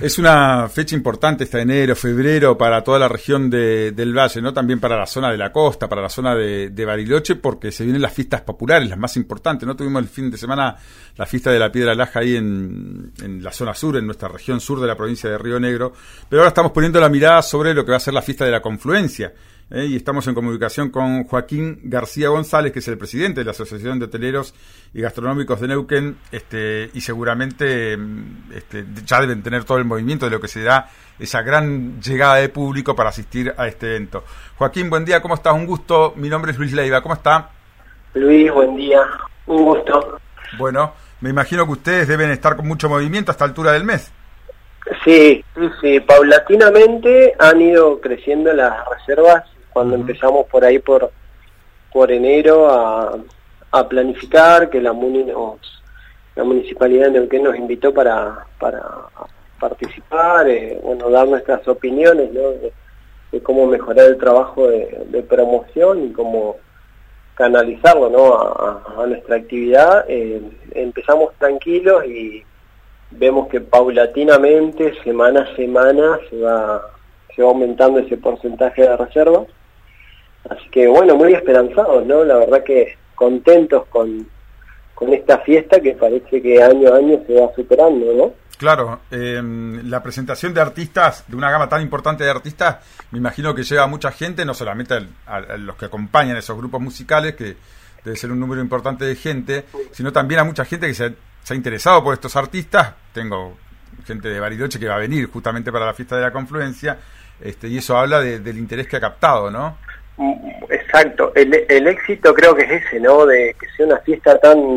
Es una fecha importante esta enero, febrero para toda la región del Valle, ¿no? También para la zona de la costa, para la zona de Bariloche, porque se vienen las fiestas populares, las más importantes, ¿no? Tuvimos el fin de semana la fiesta de la Piedra Laja ahí en la zona sur, en nuestra región sur de la provincia de Río Negro, pero ahora estamos poniendo la mirada sobre lo que va a ser la fiesta de la Confluencia. Y estamos en comunicación con Joaquín García González, que es el presidente de la Asociación de Hoteleros y Gastronómicos de Neuquén, y seguramente ya deben tener todo el movimiento de lo que será esa gran llegada de público para asistir a este evento. Joaquín, buen día, ¿cómo estás? Un gusto, mi nombre es Luis Leiva, ¿cómo está? Luis, buen día, un gusto. Bueno, me imagino que ustedes deben estar con mucho movimiento a esta altura del mes. Sí, paulatinamente han ido creciendo las reservas. Cuando empezamos por ahí por enero a planificar, que la Municipalidad de Neuquén nos invitó para participar, dar nuestras opiniones, ¿no? de cómo mejorar el trabajo de promoción y cómo canalizarlo, ¿no? a nuestra actividad. Empezamos tranquilos y vemos que paulatinamente, semana a semana, se va aumentando ese porcentaje de reservas. Así que bueno, muy esperanzados, ¿no? La verdad que contentos con esta fiesta que parece que año a año se va superando, ¿no? Claro, la presentación de artistas, de una gama tan importante de artistas, me imagino que lleva a mucha gente, no solamente a los que acompañan esos grupos musicales, que debe ser un número importante de gente, sino también a mucha gente que se ha interesado por estos artistas. Tengo gente de Bariloche que va a venir justamente para la fiesta de la Confluencia, y eso habla del interés que ha captado, ¿no? Exacto, el éxito creo que es ese, ¿no? De que sea una fiesta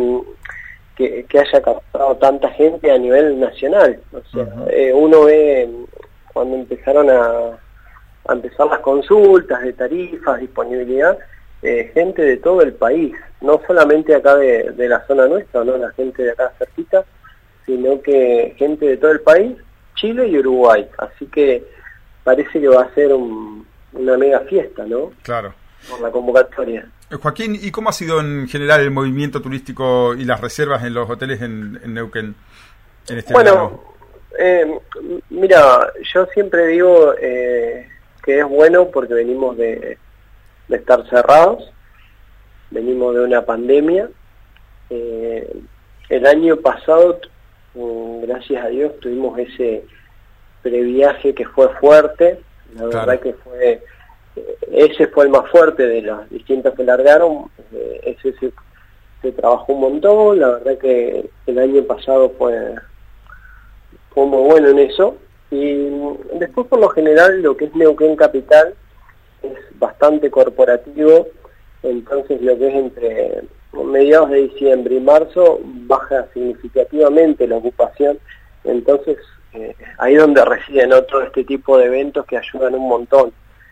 que haya captado tanta gente a nivel nacional. O sea, uno ve cuando empezaron a empezar las consultas de tarifas, disponibilidad, gente de todo el país, no solamente acá de la zona nuestra, no la gente de acá cerquita, sino que gente de todo el país, Chile y Uruguay. Así que parece que va a ser una mega fiesta, ¿no? Claro. Por la convocatoria. Joaquín, ¿y cómo ha sido en general el movimiento turístico y las reservas en los hoteles en Neuquén en este verano? Mira, yo siempre digo que es bueno porque venimos de estar cerrados, venimos de una pandemia. El año pasado, gracias a Dios, tuvimos ese previaje que fue fuerte. La verdad que ese fue el más fuerte de los distintos que largaron. Ese se trabajó un montón. La verdad que el año pasado fue muy bueno en eso. Y después, por lo general, lo que es Neuquén Capital es bastante corporativo. Entonces lo que es entre mediados de diciembre y marzo baja significativamente la ocupación. Entonces ahí es donde reside, ¿no? Todo este tipo de eventos que ayudan un montón.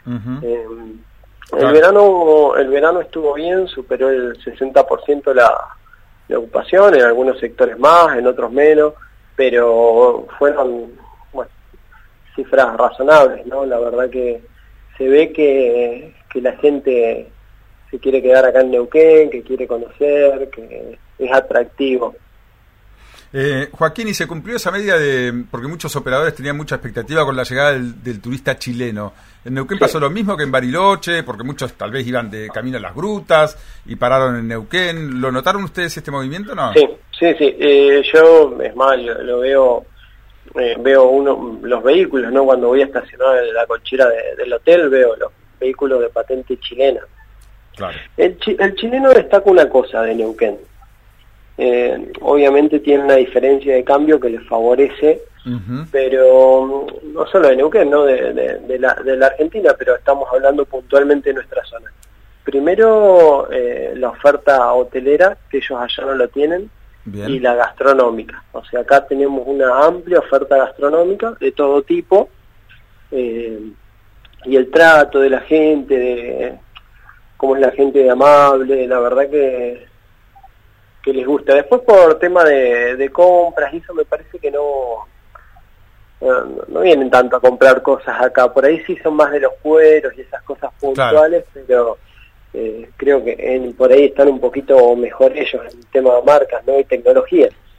El verano estuvo bien, superó el 60% la ocupación, en algunos sectores más, en otros menos, pero fueron cifras razonables, ¿no? La verdad que se ve que la gente se quiere quedar acá en Neuquén, que quiere conocer, que es atractivo. Joaquín, ¿y se cumplió esa medida porque muchos operadores tenían mucha expectativa con la llegada del turista chileno? ¿En Neuquén pasó lo mismo que en Bariloche? Porque muchos tal vez iban de camino a las grutas y pararon en Neuquén. ¿Lo notaron ustedes este movimiento, no? Sí. Yo, es más, lo veo los vehículos, ¿no? Cuando voy a estacionar en la cochera del hotel, veo los vehículos de patente chilena. Claro. El chileno destaca una cosa de Neuquén. Obviamente tiene una diferencia de cambio que les favorece, pero no solo de Neuquén, ¿no? de la Argentina, pero estamos hablando puntualmente de nuestra zona. Primero, la oferta hotelera, que ellos allá no lo tienen. Bien. Y la gastronómica. O sea, acá tenemos una amplia oferta gastronómica de todo tipo, y el trato de la gente, de cómo es la gente de amable, la verdad que les gusta. Después, por tema de compras, y eso me parece que no vienen tanto a comprar cosas acá. Por ahí sí son más de los cueros y esas cosas puntuales, claro. Pero creo que por ahí están un poquito mejor ellos en el tema de marcas, ¿no? Y tecnología.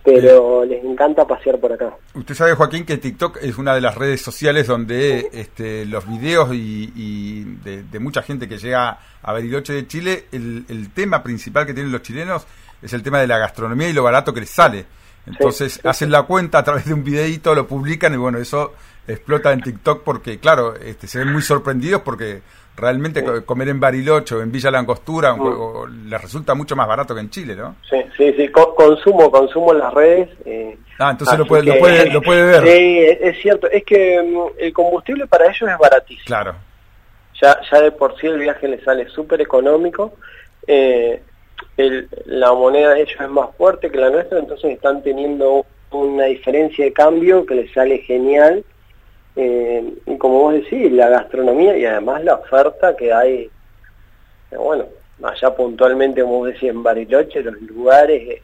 pero les encanta pasear por acá. Usted sabe, Joaquín, que TikTok es una de las redes sociales donde los videos y de mucha gente que llega a Bariloche de Chile, el tema principal que tienen los chilenos es el tema de la gastronomía y lo barato que les sale. Entonces hacen la cuenta a través de un videíto, lo publican y bueno, eso explota en TikTok porque, claro, se ven muy sorprendidos porque realmente comer en Bariloche o en Villa Langostura les resulta mucho más barato que en Chile, ¿no? Sí, consumo en las redes. Entonces lo puede ver. Sí, es cierto, es que el combustible para ellos es baratísimo. Claro. Ya de por sí el viaje les sale súper económico, la moneda de ellos es más fuerte que la nuestra, entonces están teniendo una diferencia de cambio que les sale genial. Y como vos decís, la gastronomía y además la oferta que hay, bueno, allá puntualmente, como vos decís, en Bariloche, los lugares,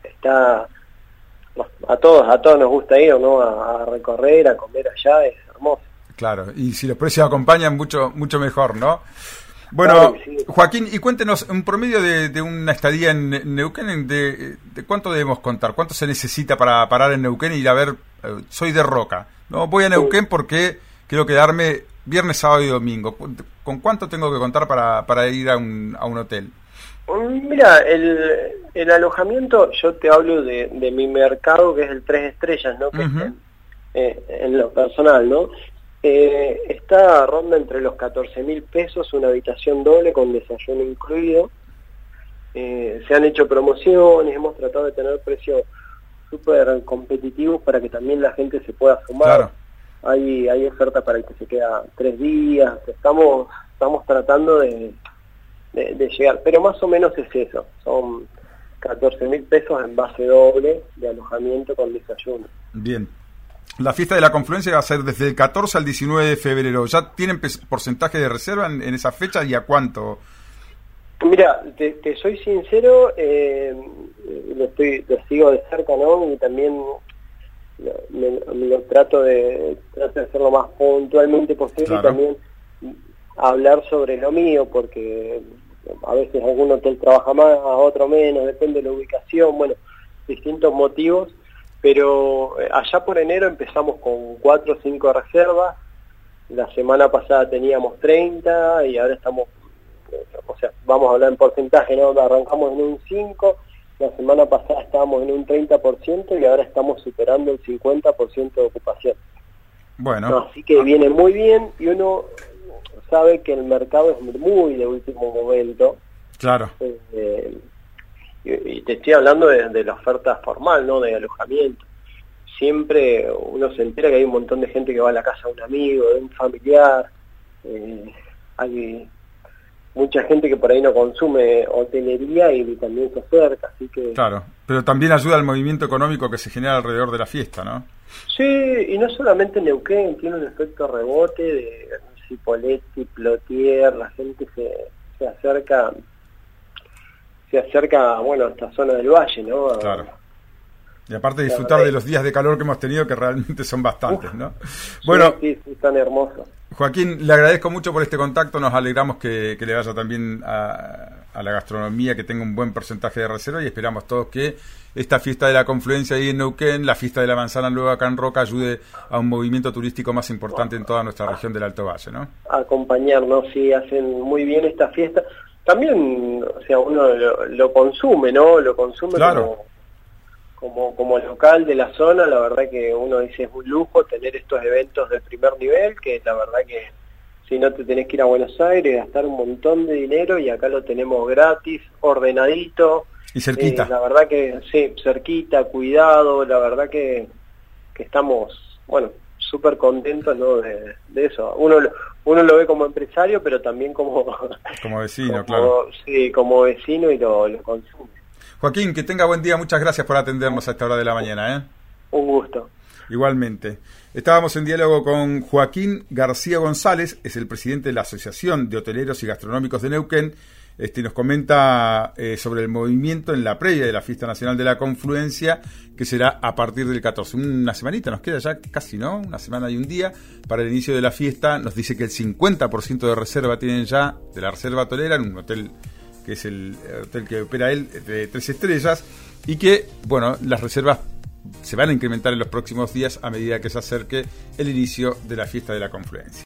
a todos nos gusta ir, ¿no? A recorrer, a comer allá, es hermoso. Claro, y si los precios acompañan, mucho mejor, ¿no? Bueno, claro, sí. Joaquín, y cuéntenos, un promedio de una estadía en Neuquén, ¿de cuánto debemos contar? ¿Cuánto se necesita para parar en Neuquén y ir a ver? Soy de Roca, ¿no? Voy a Neuquén porque quiero quedarme viernes, sábado y domingo. ¿Con cuánto tengo que contar para ir a un hotel? Mira, el alojamiento, yo te hablo de mi mercado, que es el 3 estrellas, ¿no? Que en lo personal, ¿no? Está ronda entre los 14.000 pesos, una habitación doble con desayuno incluido. Se han hecho promociones, hemos tratado de tener precios súper competitivos para que también la gente se pueda sumar. Claro. Hay oferta para el que se queda 3 días, estamos tratando de llegar, pero más o menos es eso, son 14.000 pesos en base doble de alojamiento con desayuno. Bien. La fiesta de la confluencia va a ser desde el 14 al 19 de febrero. ¿Ya tienen porcentaje de reserva en esa fecha y a cuánto? Mira, te soy sincero, lo sigo de cerca, ¿no? Y también lo trato de hacer lo más puntualmente posible. Claro. Y también hablar sobre lo mío, porque a veces algún hotel trabaja más, otro menos, depende de la ubicación, bueno, distintos motivos. Pero allá por enero empezamos con 4 o 5 reservas, la semana pasada teníamos 30 y ahora estamos, o sea, vamos a hablar en porcentaje, ¿no? Arrancamos en un 5, la semana pasada estábamos en un 30% y ahora estamos superando el 50% de ocupación. Bueno. Así que viene muy bien y uno sabe que el mercado es muy de último momento. Claro. Y te estoy hablando de la oferta formal, ¿no? De alojamiento. Siempre uno se entera que hay un montón de gente que va a la casa de un amigo, de un familiar. Hay mucha gente que por ahí no consume hotelería y también se acerca, así que... Claro, pero también ayuda al movimiento económico que se genera alrededor de la fiesta, ¿no? Sí, y no solamente Neuquén, tiene un efecto rebote de Cipolletti, Plotier, la gente se acerca, bueno, a esta zona del valle, ¿no? Claro. Y aparte de disfrutar de los días de calor que hemos tenido, que realmente son bastantes, ¿no? Bueno, sí, tan hermoso. Joaquín, le agradezco mucho por este contacto, nos alegramos que le vaya también a la gastronomía, que tenga un buen porcentaje de reserva y esperamos todos que esta fiesta de la confluencia ahí en Neuquén, la fiesta de la manzana nueva acá en Roca, ayude a un movimiento turístico más importante en toda nuestra región del Alto Valle, ¿no? Acompañarnos, sí, hacen muy bien esta fiesta. También, o sea, uno lo consume, ¿no? Lo consume, claro, como local de la zona. La verdad que uno dice es un lujo tener estos eventos de primer nivel, que la verdad que si no te tenés que ir a Buenos Aires, gastar un montón de dinero, y acá lo tenemos gratis, ordenadito. Y cerquita. La verdad que sí, cerquita, cuidado, la verdad que estamos, bueno, súper contentos, ¿no? de eso. Uno lo ve como empresario, pero también como vecino, claro. Sí, como vecino, y lo consume. Joaquín, que tenga buen día, muchas gracias por atendernos a esta hora de la mañana, ¿eh? Un gusto. Igualmente. Estábamos en diálogo con Joaquín García González, es el presidente de la Asociación de Hoteleros y Gastronómicos de Neuquén. Nos comenta sobre el movimiento en la previa de la Fiesta Nacional de la Confluencia, que será a partir del 14. Una semanita nos queda ya, casi, ¿no? Una semana y un día para el inicio de la fiesta. Nos dice que el 50% de reserva tienen ya de la reserva hotelera en un hotel que es el hotel que opera él, de 3 estrellas, y que, bueno, las reservas se van a incrementar en los próximos días a medida que se acerque el inicio de la fiesta de la confluencia.